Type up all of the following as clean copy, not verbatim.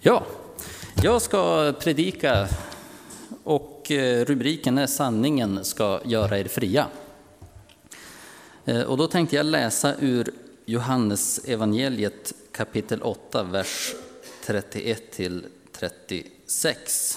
Ja, jag ska predika och rubriken är Sanningen ska göra er fria. Och då tänkte jag läsa ur Johannes evangeliet kapitel 8, vers 31 till 36.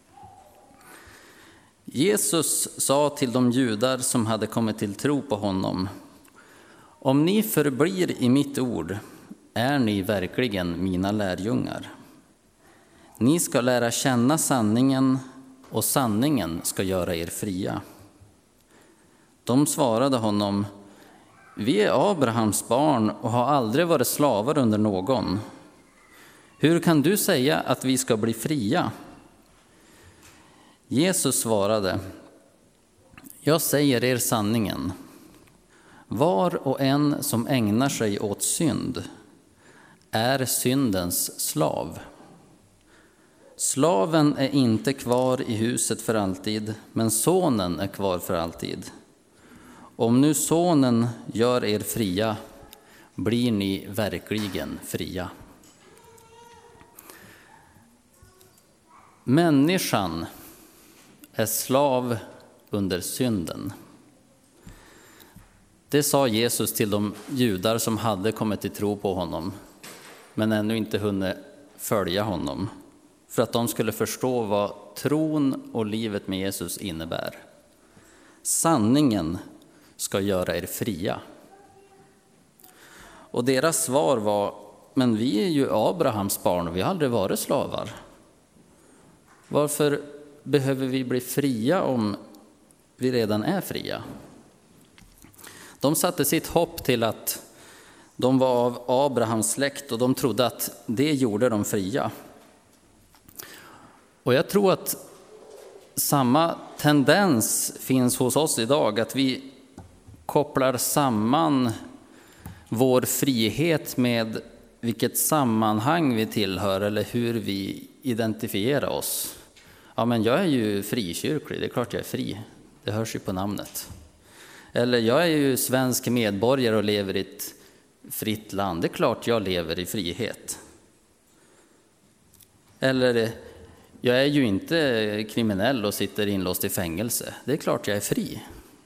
Jesus sa till de judar som hade kommit till tro på honom: om ni förblir i mitt ord är ni verkligen mina lärjungar. Ni ska lära känna sanningen och sanningen ska göra er fria. De svarade honom: vi är Abrahams barn och har aldrig varit slavar under någon. Hur kan du säga att vi ska bli fria? Jesus svarade: jag säger er sanningen. Var och en som ägnar sig åt synd är syndens slav. Slaven är inte kvar i huset för alltid, men sonen är kvar för alltid. Om nu sonen gör er fria, blir ni verkligen fria. Människan är slav under synden. Det sa Jesus till de judar som hade kommit till tro på honom, men ännu inte hunnit följa honom, för att de skulle förstå vad tron och livet med Jesus innebär. Sanningen ska göra er fria. Och deras svar var: men vi är ju Abrahams barn och vi har aldrig varit slavar. Varför behöver vi bli fria om vi redan är fria? De satte sitt hopp till att de var av Abrahams släkt och de trodde att det gjorde dem fria. Och jag tror att samma tendens finns hos oss idag, att vi kopplar samman vår frihet med vilket sammanhang vi tillhör eller hur vi identifierar oss. Ja, men jag är ju frikyrklig, det är klart jag är fri. Det hörs ju på namnet. Eller jag är ju svensk medborgare och lever i ett fritt land. Det är klart jag lever i frihet. Eller jag är ju inte kriminell och sitter inlåst i fängelse. Det är klart jag är fri.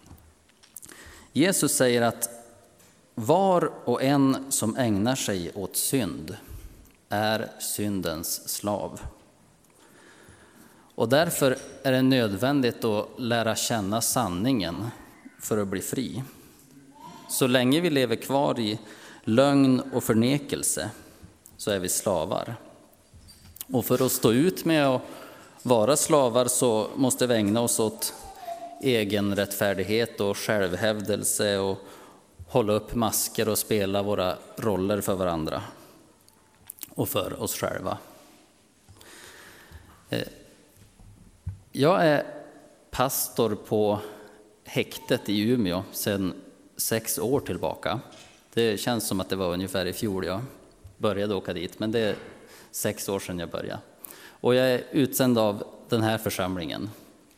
Jesus säger att var och en som ägnar sig åt synd är syndens slav. Och därför är det nödvändigt att lära känna sanningen för att bli fri. Så länge vi lever kvar i lögn och förnekelse så är vi slavar. Och för att stå ut med att vara slavar så måste vi ägna oss åt egen rättfärdighet och självhävdelse och hålla upp masker och spela våra roller för varandra och för oss själva. Jag är pastor på häktet i Umeå sedan 6 år tillbaka. Det känns som att det var ungefär i fjol jag började åka dit, men det är 6 år sedan jag började. Och jag är utsänd av den här församlingen.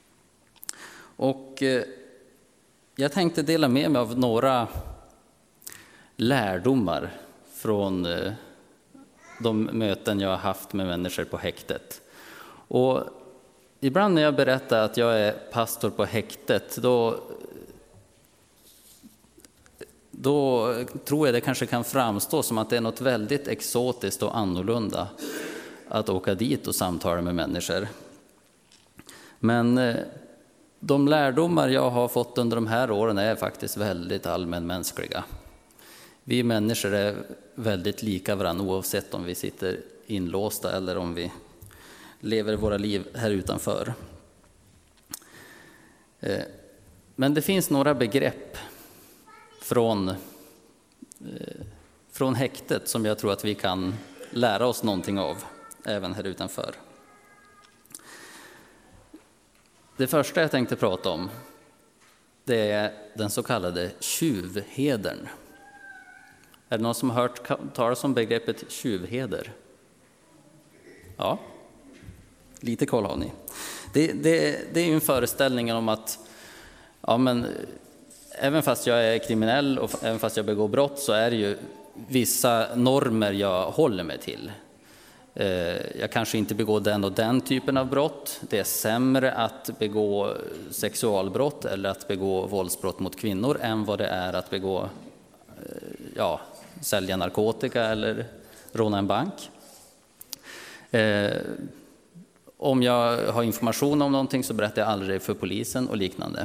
Och jag tänkte dela med mig av några lärdomar från de möten jag har haft med människor på häktet. Och ibland när jag berättar att jag är pastor på häktet, då tror jag det kanske kan framstå som att det är något väldigt exotiskt och annorlunda att åka dit och samtala med människor. Men de lärdomar jag har fått under de här åren är faktiskt väldigt allmänmänskliga. Vi människor är väldigt lika varandra oavsett om vi sitter inlåsta eller om vi lever våra liv här utanför. Men det finns några begrepp från häktet som jag tror att vi kan lära oss någonting av även här utanför. Det första jag tänkte prata om, det är den så kallade tjuvhedern. Är det någon som har hört talas om begreppet tjuvheder? Ja, lite koll har ni. Det är ju en föreställning om att ja, men även fast jag är kriminell och även fast jag begår brott så är det ju vissa normer jag håller mig till. Jag kanske inte begår den och den typen av brott. Det är sämre att begå sexualbrott eller att begå våldsbrott mot kvinnor än vad det är att begå, sälja narkotika eller råna en bank. Om jag har information om någonting så berättar jag aldrig för polisen och liknande.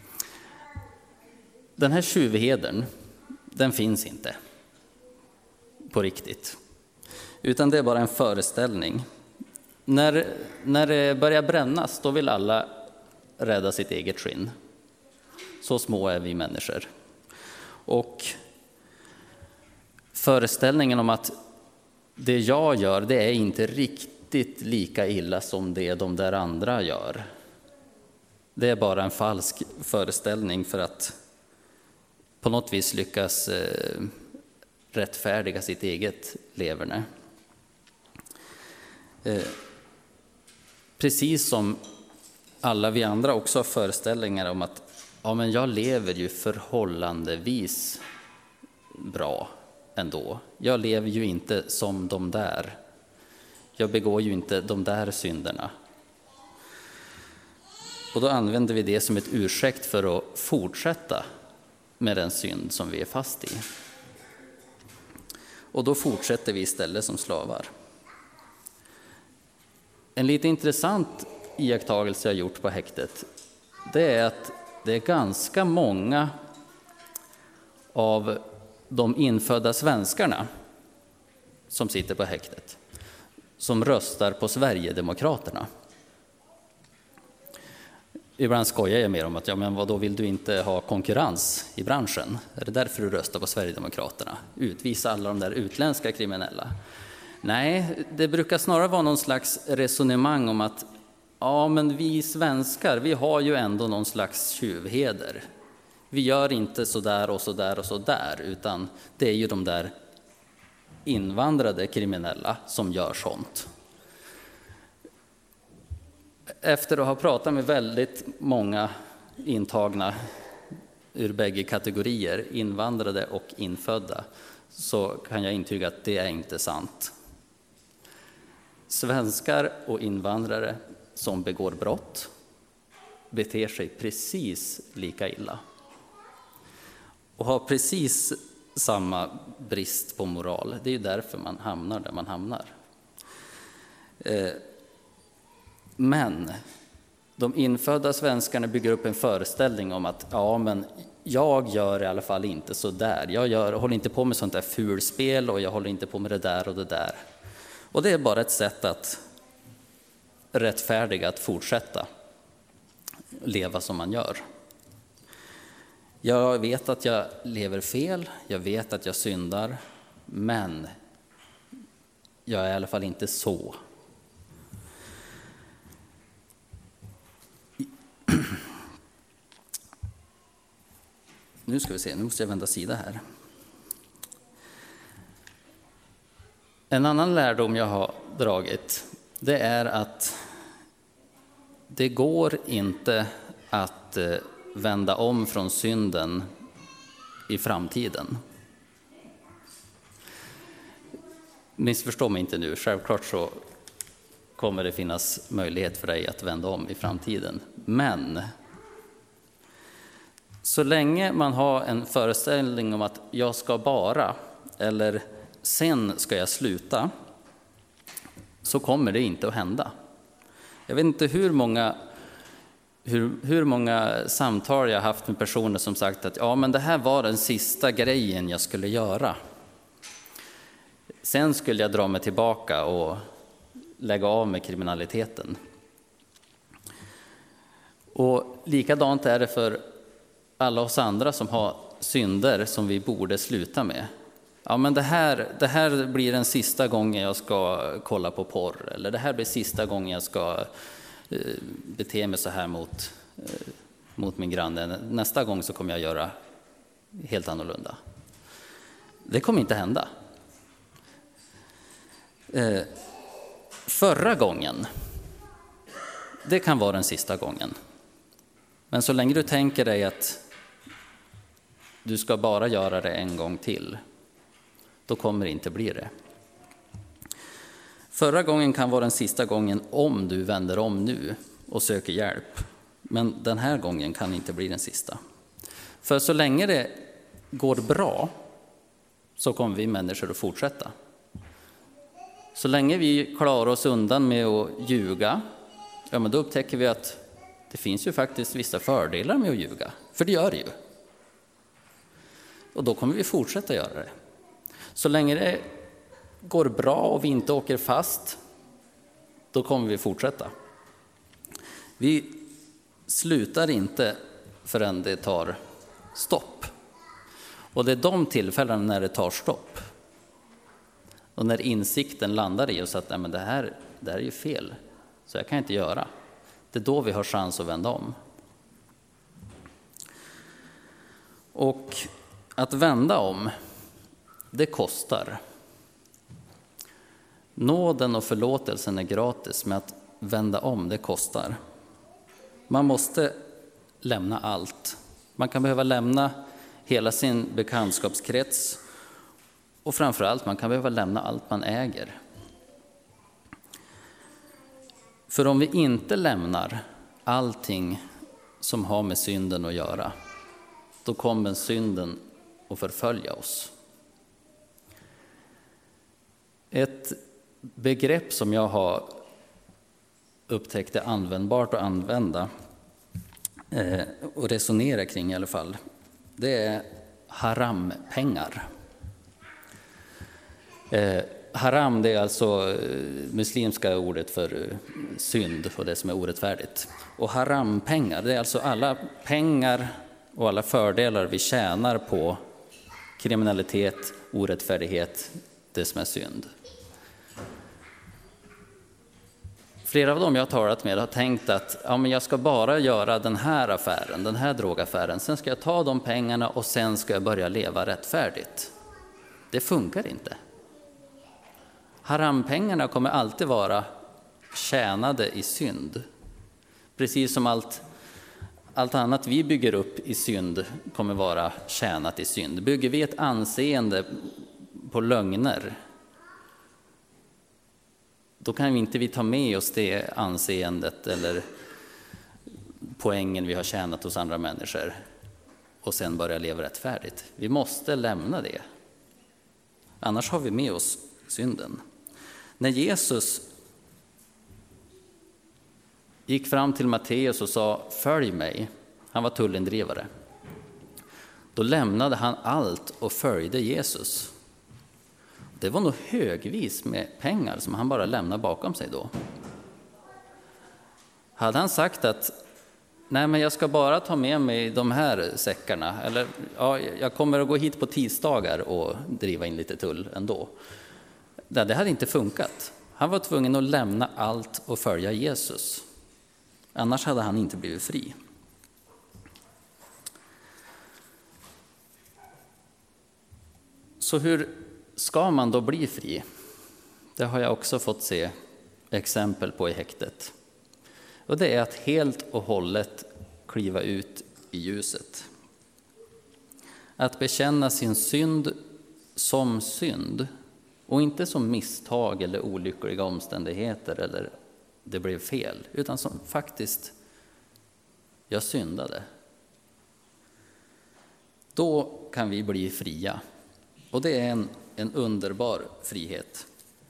Den här tjuvheden, den finns inte på riktigt. Utan det är bara en föreställning. När det börjar brännas, då vill alla rädda sitt eget skinn. Så små är vi människor. Och föreställningen om att det jag gör, det är inte riktigt lika illa som det de där andra gör. Det är bara en falsk föreställning för att på något vis lyckas rättfärdiga sitt eget leverne. Precis som alla vi andra också har föreställningar om att men jag lever ju förhållandevis bra ändå. Jag lever ju inte som de där. Jag begår ju inte de där synderna. Och då använder vi det som ett ursäkt för att fortsätta med den synd som vi är fast i. Och då fortsätter vi istället som slavar. En lite intressant iakttagelse jag gjort på häktet, det är att det är ganska många av de infödda svenskarna som sitter på häktet som röstar på Sverigedemokraterna. Ibland skojar jag med dem att vad då vill du inte ha konkurrens i branschen? Är det därför du röstar på Sverigedemokraterna? Utvisa alla de där utländska kriminella. Nej, det brukar snarare vara någon slags resonemang om att men vi svenskar, vi har ju ändå någon slags tjuvheder. Vi gör inte så där och så där och så där, utan det är ju de där invandrade kriminella som gör sånt. Efter att ha pratat med väldigt många intagna ur bägge kategorier, invandrade och infödda, så kan jag intyga att det är inte sant. Svenskar och invandrare som begår brott beter sig precis lika illa och har precis samma brist på moral. Det är ju därför man hamnar där man hamnar. Men de infödda svenskarna bygger upp en föreställning om att jag gör i alla fall inte så där. Jag håller inte på med sånt där fulspel och jag håller inte på med det där och det där. Och det är bara ett sätt att rättfärdiga att fortsätta leva som man gör. Jag vet att jag lever fel, jag vet att jag syndar, men jag är i alla fall inte så. Nu ska vi se, nu måste jag vända sida här. En annan lärdom jag har dragit, det är att det går inte att vända om från synden i framtiden. Missförstå mig inte nu, självklart så kommer det finnas möjlighet för dig att vända om i framtiden. Men så länge man har en föreställning om att jag ska bara, eller sen ska jag sluta, så kommer det inte att hända. Jag vet inte hur många samtal jag har haft med personer som sagt att men det här var den sista grejen jag skulle göra. Sen skulle jag dra mig tillbaka och lägga av med kriminaliteten. Och likadant är det för alla oss andra som har synder som vi borde sluta med. Men det här blir den sista gången jag ska kolla på porr. Eller det här blir sista gången jag ska bete mig så här mot min granne. Nästa gång så kommer jag göra helt annorlunda. Det kommer inte hända. Förra gången, det kan vara den sista gången. Men så länge du tänker dig att du ska bara göra det en gång till, då kommer det inte bli det. Förra gången kan vara den sista gången om du vänder om nu och söker hjälp. Men den här gången kan inte bli den sista. För så länge det går bra så kommer vi människor att fortsätta. Så länge vi klarar oss undan med att ljuga, ja, men då upptäcker vi att det finns ju faktiskt vissa fördelar med att ljuga. För det gör det ju. Och då kommer vi fortsätta göra det. Så länge det går bra och vi inte åker fast, då kommer vi fortsätta. Vi slutar inte förrän det tar stopp. Och det är de tillfällen när det tar stopp. Och när insikten landar i oss att nej, men det här är ju fel, så jag kan inte göra. Det är då vi har chans att vända om. Och att vända om, det kostar. Nåden och förlåtelsen är gratis, men att vända om, det kostar. Man måste lämna allt. Man kan behöva lämna hela sin bekantskapskrets. Och framförallt, man kan behöva lämna allt man äger. För om vi inte lämnar allting som har med synden att göra, då kommer synden att förfölja oss. Ett begrepp som jag har upptäckt är användbart att använda och resonera kring i alla fall, det är harampengar. Haram, det är alltså muslimska ordet för synd och det som är orättfärdigt. Och harampengar, det är alltså alla pengar och alla fördelar vi tjänar på kriminalitet, orättfärdighet, det som är synd. Flera av dem jag har talat med har tänkt att ja, men jag ska bara göra den här affären, den här drogaffären. Sen ska jag ta de pengarna och sen ska jag börja leva rättfärdigt. Det funkar inte. Harampengarna kommer alltid vara tjänade i synd. Precis som allt annat vi bygger upp i synd kommer vara tjänat i synd. Bygger vi ett anseende på lögner, då kan vi inte ta med oss det anseendet eller poängen vi har tjänat hos andra människor och sen börja leva rättfärdigt. Vi måste lämna det. Annars har vi med oss synden. När Jesus gick fram till Matteus och sa följ mig, han var tullindrivare, då lämnade han allt och följde Jesus. Det var nog högvis med pengar som han bara lämnade bakom sig då. Hade han sagt att nej, men jag ska bara ta med mig de här säckarna, eller ja, jag kommer att gå hit på tisdagar och driva in lite tull ändå. Det hade inte funkat. Han var tvungen att lämna allt och följa Jesus. Annars hade han inte blivit fri. Så hur ska man då bli fri? Det har jag också fått se exempel på i häktet. Och det är att helt och hållet kliva ut i ljuset. Att bekänna sin synd som synd och inte som misstag eller olyckliga omständigheter eller det blev fel, utan som faktiskt jag syndade. Då kan vi bli fria. Och det är en underbar frihet.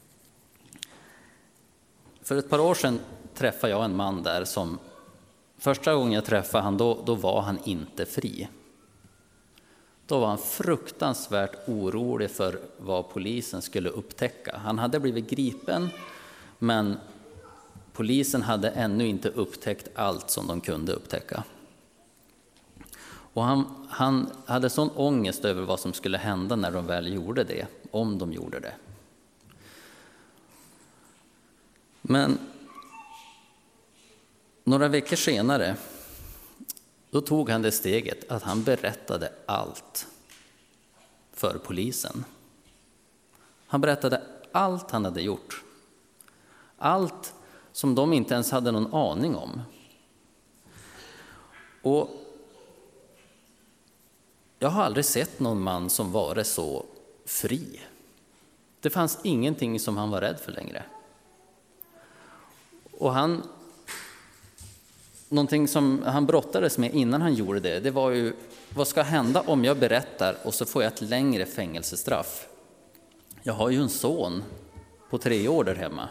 För ett par år sedan träffade jag en man där som första gången jag träffade han då var han inte fri. Då var han fruktansvärt orolig för vad polisen skulle upptäcka. Han hade blivit gripen, men polisen hade ännu inte upptäckt allt som de kunde upptäcka. Och han hade sån ångest över vad som skulle hända när de väl gjorde det, om de gjorde det. Men några veckor senare, då tog han det steget att han berättade allt för polisen. Han berättade allt han hade gjort. Allt som de inte ens hade någon aning om. Och jag har aldrig sett någon man som var så fri. Det fanns ingenting som han var rädd för längre. Och någonting som han brottades med innan han gjorde det var ju, vad ska hända om jag berättar och så får jag ett längre fängelsestraff? Jag har ju en son på 3 år där hemma.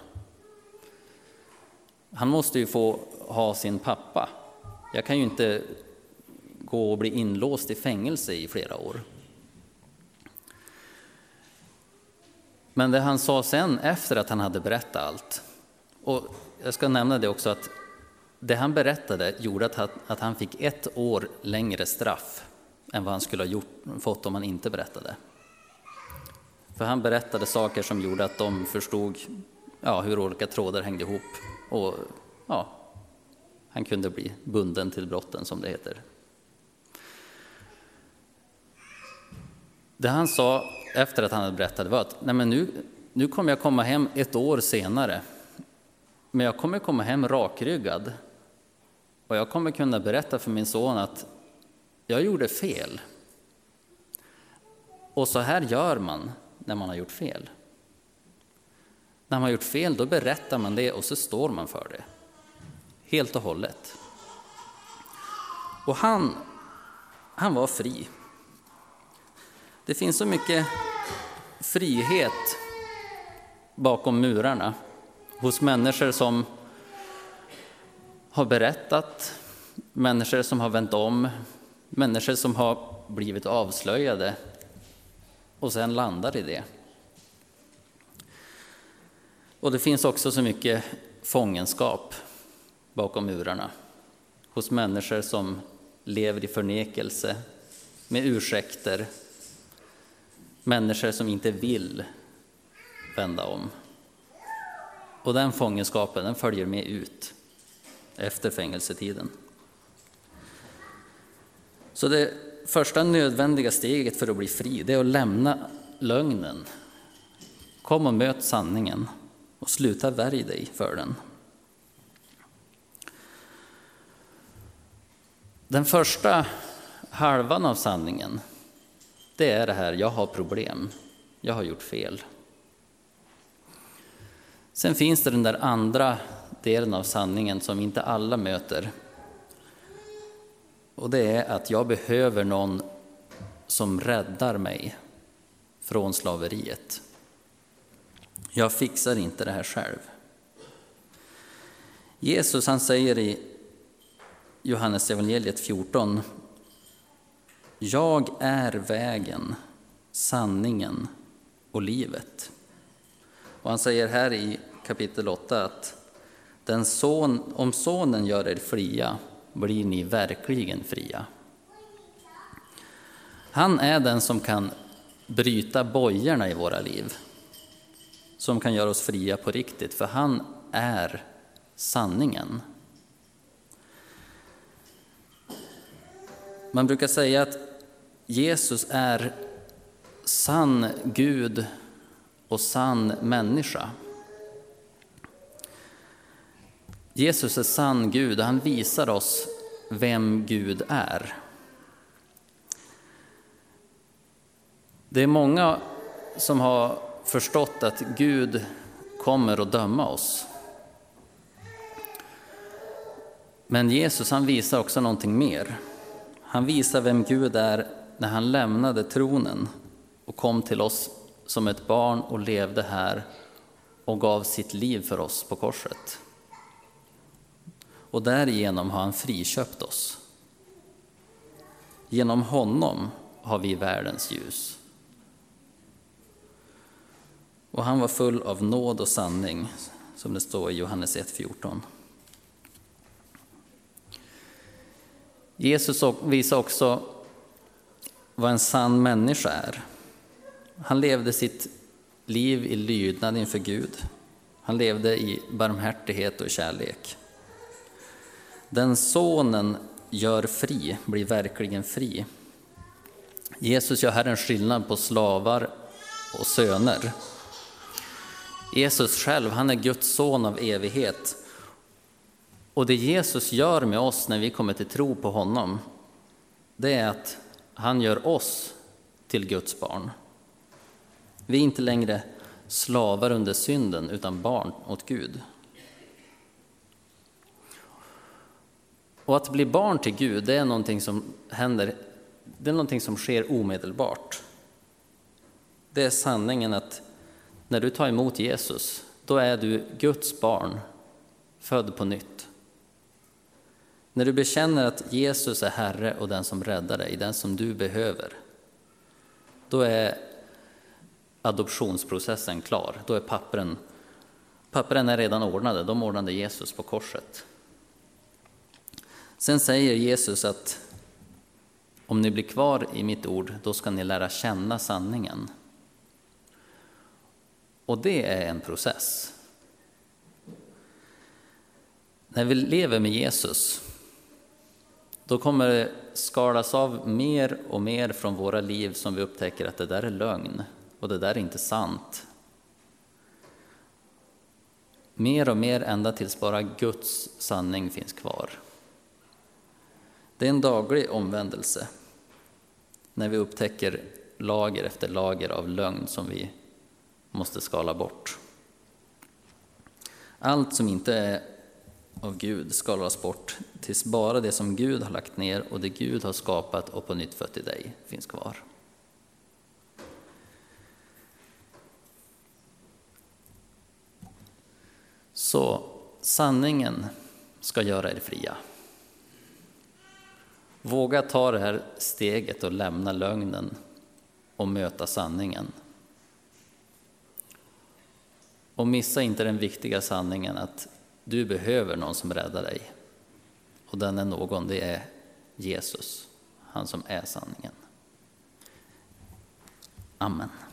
Han måste ju få ha sin pappa. Jag kan ju inte gå och bli inlåst i fängelse i flera år. Men det han sa sen efter att han hade berättat allt, och jag ska nämna det också, att det han berättade gjorde att han fick 1 år längre straff än vad han skulle ha fått om han inte berättade. För han berättade saker som gjorde att de förstod hur olika trådar hängde ihop. Och han kunde bli bunden till brotten, som det heter. Det han sa efter att han hade berättat var att nu kommer jag komma hem 1 år senare. Men jag kommer komma hem rakryggad. Och jag kommer kunna berätta för min son att jag gjorde fel. Och så här gör man när man har gjort fel. När man har gjort fel, då berättar man det och så står man för det. Helt och hållet. Och han var fri. Det finns så mycket frihet bakom murarna hos människor som har berättat, människor som har vänt om, människor som har blivit avslöjade och sen landar i det. Och det finns också så mycket fångenskap bakom murarna hos människor som lever i förnekelse, med ursäkter, människor som inte vill vända om. Och den fångenskapen, den följer med ut efter fängelsetiden. Så det första nödvändiga steget för att bli fri, det är att lämna lögnen. Kom och möt sanningen och sluta värja dig för den. Den första halvan av sanningen, det är det här: jag har problem, jag har gjort fel. Sen finns det den där andra delen av sanningen som inte alla möter. Och det är att jag behöver någon som räddar mig från slaveriet. Jag fixar inte det här själv. Jesus, han säger i Johannes evangeliet 14: jag är vägen, sanningen och livet. Och han säger här i kapitel 8 att om sonen gör er fria, blir ni verkligen fria. Han är den som kan bryta bojorna i våra liv, som kan göra oss fria på riktigt, för han är sanningen. Man brukar säga att Jesus är sann Gud och sann människa. Jesus är sann Gud och han visar oss vem Gud är. Det är många som har förstått att Gud kommer att döma oss. Men Jesus, han visar också någonting mer. Han visar vem Gud är när han lämnade tronen och kom till oss som ett barn och levde här och gav sitt liv för oss på korset. Och därigenom har han friköpt oss. Genom honom har vi världens ljus. Och han var full av nåd och sanning, som det står i Johannes 1:14. Jesus visar också vad en sann människa är. Han levde sitt liv i lydnad inför Gud. Han levde i barmhärtighet och kärlek. Den sonen gör fri, blir verkligen fri. Jesus gör här en skillnad på slavar och söner. Jesus själv, han är Guds son av evighet. Och det Jesus gör med oss när vi kommer till tro på honom, det är att han gör oss till Guds barn. Vi är inte längre slavar under synden, utan barn åt Gud. Och att bli barn till Gud, det är någonting som händer, det är någonting som sker omedelbart. Det är sanningen att när du tar emot Jesus, då är du Guds barn, född på nytt. När du bekänner att Jesus är Herre och den som räddar dig, den som du behöver, då är adoptionsprocessen klar. Då är pappren är redan ordnade, de ordnade Jesus på korset. Sen säger Jesus att om ni blir kvar i mitt ord, då ska ni lära känna sanningen. Och det är en process. När vi lever med Jesus, då kommer det skalas av mer och mer från våra liv som vi upptäcker att det där är lögn och det där är inte sant. Mer och mer ända tills bara Guds sanning finns kvar. Det är en daglig omvändelse när vi upptäcker lager efter lager av lögn som vi måste skala bort. Allt som inte är av Gud skalas bort tills bara det som Gud har lagt ner och det Gud har skapat och på nytt fött i dig finns kvar. Så sanningen ska göra er fria. Våga ta det här steget och lämna lögnen och möta sanningen. Och missa inte den viktiga sanningen att du behöver någon som räddar dig. Och den är någon, det är Jesus, han som är sanningen. Amen.